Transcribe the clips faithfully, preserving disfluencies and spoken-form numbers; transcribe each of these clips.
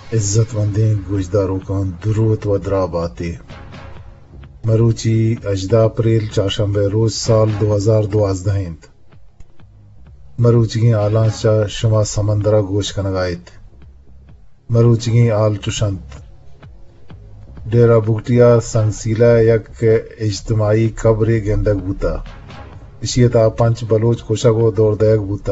عزت مندیں گوشداروں کا درود و دراب آتے مروچی اجدا اپریل چاشنبے روز سال دو ہزار دوازدہ انت مروچگی آلان چا شما سمندرہ گوش کنگائیت مروچگی آل چشنت ڈیرہ بگٹیا سنگسیلہ یک اجتماعی قبر گندگ بوتا اشیتا پنچ بلوچ کوشگو دور دیگ بوتا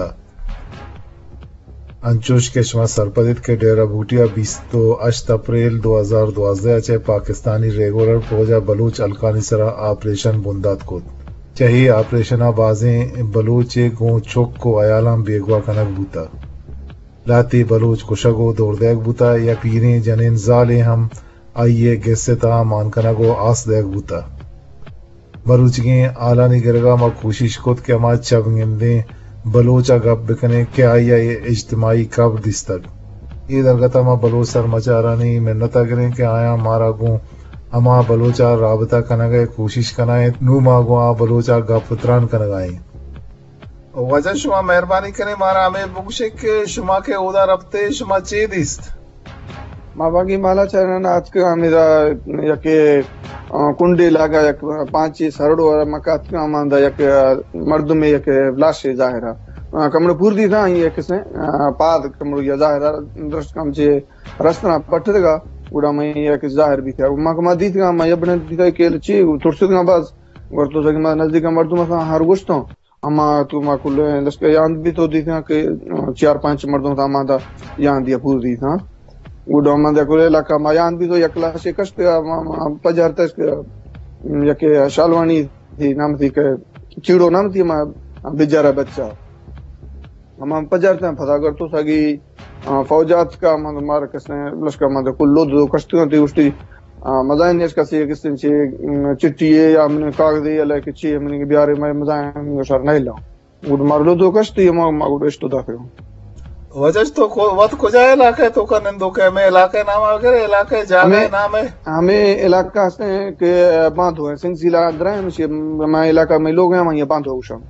انچوش کے شما سرپدت کے ڈیرہ بوٹیا بیستو اشت اپریل دو ہزار دوازدہ چے پاکستانی ریگولر فوجا بلوچ الکانی سرا آپریشن بندات کو چہی آپریشن بازیں بلوچ گوں چوک کو ایالام بیگوا کنک بوتا لاتی بلوچ کشگو دور دیگ بوتا یا پیریں جنین زالیں ہم آئیے گیسے تا مان کنگو آس دیگ بوتا مروچگیں آلانی گرگا ما کوشش کت کہ ما چبنگندیں بلوچا گپ بکنے کیا آیا یہ اجتماعی قبر دستگ یہ درگتا ما بلوچ سر مچارانی منتا کریں کہ آیا مارا گوں اما بلوچا رابطہ کنگئے کوشش کنائیں نو ما گوں آ بلوچا گپ تران کنگائیں وجہ شما مہربانی کریں مارا ہمیں بگوشے کہ شما کے اودا ربطے شما چی دیست ما باقی مالا چرن آج کا میرا یک کنڈی لگا یک پانچ سرڑو مکات کا ماندا یک مردم یک لاش ظاہرہ کمڑ پور دی تھا یہ کس نے پاد کمڑ یا ظاہرہ درست کم چے رستنا پٹھ دگا اڑا میں یک ظاہر بھی تھا ما کما دی تھا میں ابن دی تھا کہ چی ترسد کا باز ورتو سگی ما نزدیک مردم تھا ہر گشتوں اما تو ما کل لشکر یان بھی تو دی تھا کہ چار پانچ مردوں تھا ماندا یان دیا پور دی تھا وڈو مندے کولے علاقہ مایان بھی تو یک لاش کشت پجار تک یک شالوانی تھی نام تھی کہ چیڑو نام تھی ما بیچارہ بچہ ہم پجار تے پھدا کر تو سگی فوجات کا من مار کس نے لشکر مندے کل لو دو کشتیاں تھی اسٹی مزائن اس کسی کس دن چے چٹی یا ہم نے کاغذ یا لے کہ چی ہم نے بیارے میں مزائن شر نہیں لا وڈ مار لو دو کشتی ما ما وڈ اسٹو داخل وجہ تو وقت کجا علاقہ تو کا نندو کہ میں علاقہ نام وغیرہ علاقہ جگہ نام ہے ہمیں علاقہ سے کہ باندھ ہوئے سنگ ضلع اندر ہے میں علاقہ میں لوگ ہیں وہاں باندھ ہو شام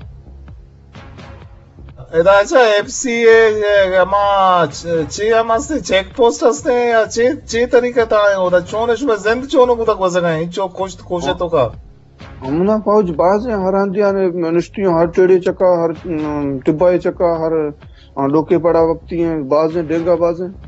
ادا اچھا ایف سی اے ما چی ہم ہستے چیک پوسٹ ہستے یا چی چی طریقہ تا ہے اودا چون اس میں زند چونو کو تک وزگائیں چو کوشت کوشتوں کا ہمنا فوج باز ہیں ہر اندیاں نشتیوں ہر ٹیڑے چکا ہر ٹبائی چکا ہر ڈوکے پڑا وقتی ہیں باز ہیں ڈینگا باز ہیں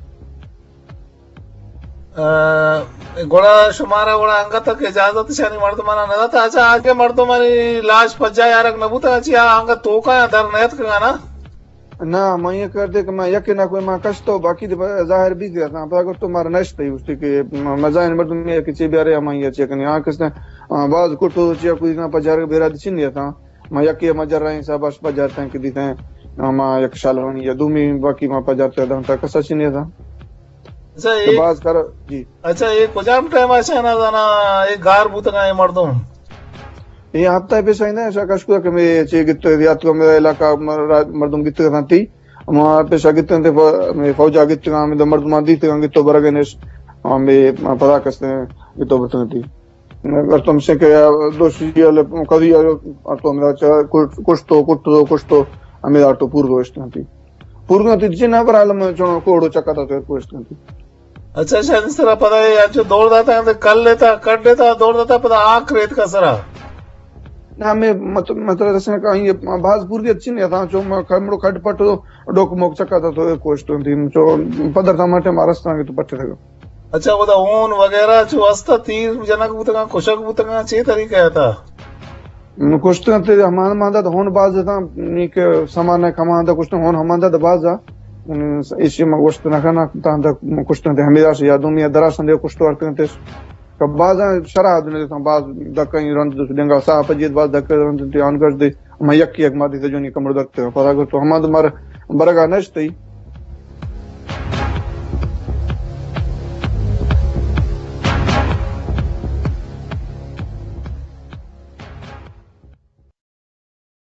گوڑا شمارا گوڑا انگا تک اجازت شانی مردمانا ندا تا اچھا آگے مردمانی لاش پجا یارک نبوتا اچھی آنگا توکا یا در نیت کرگا نا نا میں یہ کر دے کہ میں یکی نہ کوئی میں کشتا ہوں باقی ظاہر بھی گیا تھا پتا کر تو مارا نشتا ہی اس کہ مزائن مردم میں کچھ بیارے ہمیں یہ چیکن یہاں کس نے باز کٹو چیا کوئی نہ پجار بیرا دی چن دیا تھا میں یکی مجر رہے ہیں صاحب اش پجارتا ہیں کہ دیتے ہیں ما یک شالوانی یا دومی باقی ما پجارتا ہے تا کسا چی نہیں تھا اچھا یہ باز کر جی اچھا یہ کجام ٹائم آشا نا دانا ایک گار بوتنگا ہے مردم یہ ہفتہ پیسہ ہی نا ایسا کشکو کہ میں چی گت ریات کو میرا علاقہ مردم گت تھا تھی ما پیسہ گت تھے میں فوجا گت تھا میں مردمان دی تھا گتو برگنش میں پتا کسنے گتو برتن تھی اگر تم سے کہ دوسری قضیہ تو میرا کشتو کٹو کشتو ہمیں آٹو پورگو اشتنتی پورگو تی جنہ پر عالم چونو کوڑو چکا تھا تو اشتنتی اچھا شاید اس طرح پتا ہے جو دوڑ داتا ہے کل لیتا کٹ دیتا دوڑ داتا پتا آنکھ ریت کا سرا نا ہمیں مطلب رسنے کا یہ بھاز پورگی اچھی نہیں تھا چو کھمڑو کھٹ پٹ ڈوک موک چکا تھا تو ایک اشتنتی چو پدر تھا ماتے مارستان کے تو پٹے تھا اچھا وہ دا اون وغیرہ جو ہستا تیر جنک بوتنگا کشک بوتنگا چی طریقہ ہے تھا کشتہ تے ہمان ماندا تو ہون باز تھا نیک سامان کماندا کشتہ ہون ہماندا تو باز اسی میں گوشت نہ کھانا تا کشتہ تے ہمیشہ سے یادوں میں درا سندے کشتہ ورتے تے کب باز شرع دنے تھا باز دکیں رند دنگا صاحب جیت باز دکے رند تے ان کر دے میں یک یک مادی تے جو نی کمر دکتے پتہ کو تو ہمان مر برگا نشتے